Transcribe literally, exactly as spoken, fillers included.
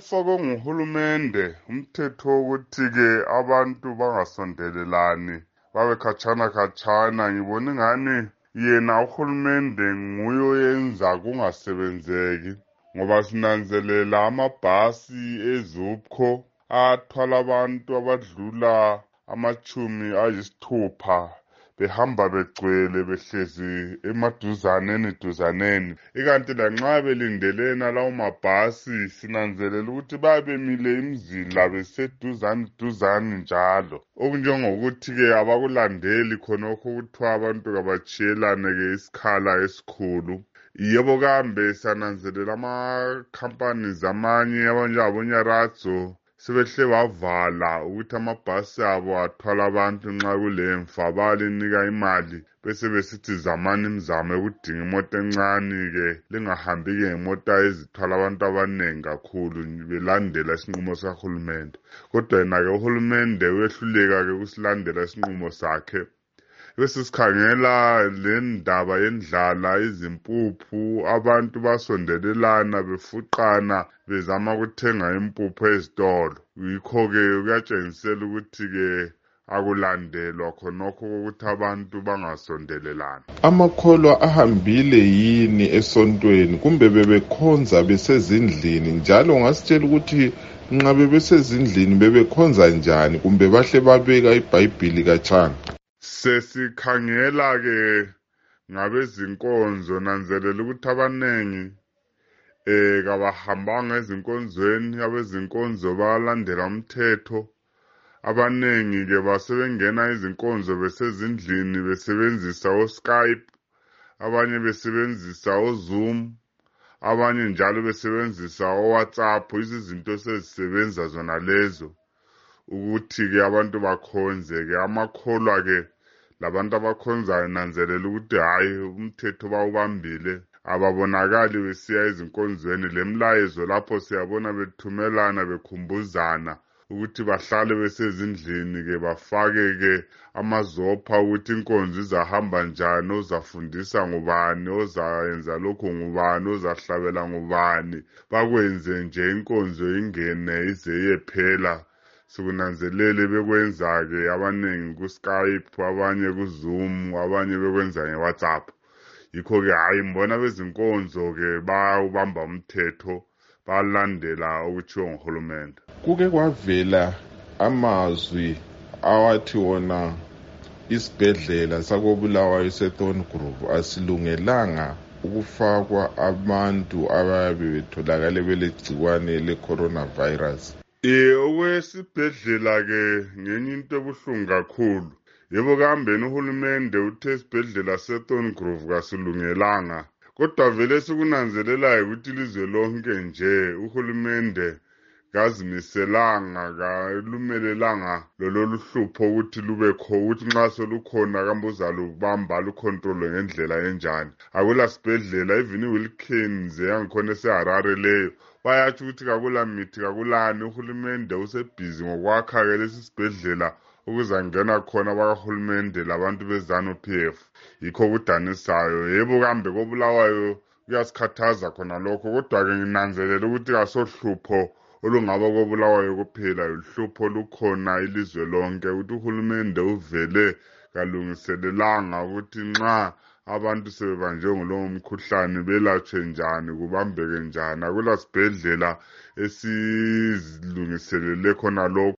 ufakwe nguhulumende umthetho wokuthi-ke abantu bangasondelelani babe khatshana khatshana. Ngibona ingani yena uhulumende nguye oyenza kungasebenzeki, ngoba sinanzelela amabhasi eZUPCO athwala abantu abadlula amachumi ayisithupha behamba begcwele behlezi emaduzaneni duzaneni, ikanti lanxa belindelena lawo mabhasi sinanzelela ukuthi babemile imizila beseduzane duzane njalo, okunjengokuthi-ke abakulandeli khonokho ukuthiwa abantu kabachiyelane-ke isikhala esikhulu. Yebo kambe sananzelela amakhampani zamanye abanjengabonyaratso sebehle bavala ukuthi amabhasi abo athwala abantu nxa kulemfa, balinika imali bese besithi zamani imizamo ekudinga imota encane-ke lingahambi-ke ngemota ezithwala abantu abaningi kakhulu belandela isinqumo sikahulumende. Kodwa yena-ke uhulumende uyehluleka-ke ukusilandela isinqumo sakhe. Bese sikhangela le ndaba yendlala, izimpuphu, abantu basondelelana befuqana bezama ukuthenga impuphu ezitolo. Yikho-ke kuyatshengisela ukuthi-ke akulandelwa khonokho ukuthi abantu bangasondelelani. Amakholwa ahambile yini esontweni kumbe bebekhonza besezindlini? Njalo ngasitshela ukuthi nxa bebesezindlini bebekhonza njani kumbe bahle babeka iBhayibhili katshana? Sesikhangela-ke ngabezinkonzo nanzelela ukuthi abanengi eh kabahambanga ezinkonzweni, abezinkonzo balandela umthetho. Abanengi-ke basebengena izinkonzo besezindlini besebenzisa oSkype, abanye besebenzisa oZoom, abanye njalo besebenzisa oWhatsApp. Izinto sezisebenza zona lezo ukuthi-ke abantu bakhonze-ke. Amakholwa-ke labantu abakhonzayo nanzelela ukuthi hhayi umthetho bawubambile, ababonakali besiya ezinkonzweni. Le mlayezo lapho siyabona bethumelana bekhumbuzana ukuthi bahlale besezindlini-ke bafake-ke amazopha ukuthi inkonzo izahamba njani, ozafundisa ngubani, ozayenza lokhu ngubani, ozahlabela ngubani, bakwenze nje inkonzo ingene ize iyephela. Sikunanzelele bekwenza-ke abanengi kuSkype, abanye kuZoom, abanye bekwenza ngeWhatsApp. Yikho-ke hhayi mbona bezinkonzo-ke bayawubamba umthetho, balandela okutshiwo nguhulumende. Kuke kwavela amazwi awathi wona isibhedlela sakoBulawayo seThorngrove asilungelanga ukufakwa abantu ababe betholakale belegciwane le-coronavirus. Eh okwesibhedlela-ke ngenye into ebuhlungu kakhulu. Yebo kambeni uhulumende uthe isibhedlela seThorngrove kasilungelanga, kodwa vele sikunanzelelayo ukuthi ilizwe lonke nje uhulumende kazimiselanga, kalumelelanga lolu hlupho ukuthi lubekho, ukuthi nxa solukhona kambe uzalubamba lukhontrole ngendlela enjani. Akula sibhedlela, even iWilkins yangikhona eseHarare leyo bayatsho ukuthi kakula mithi kakulani. Uhulumende usebhizi ngokwakha-ke lesi sibhedlela ukuzangena khona bakahulumende labantu beZanu-P F. Yikho kudanisayo. Yebo kambe koBulawayo kuyasikhathaza khona lokho, kodwa-ke nginanzelela ukuthi kasohlupho olungaba koBulawayo kuphela, uhlupho lukhona ilizwe lonke, ukuthi uhulumende uvele kalungiselelanga ukuthi nxa abantu sebebanjwe ngulowo mkhuhlane belatshwe njani, kubambeke njani. Akula sibhedlela esilungiselele khona lokho.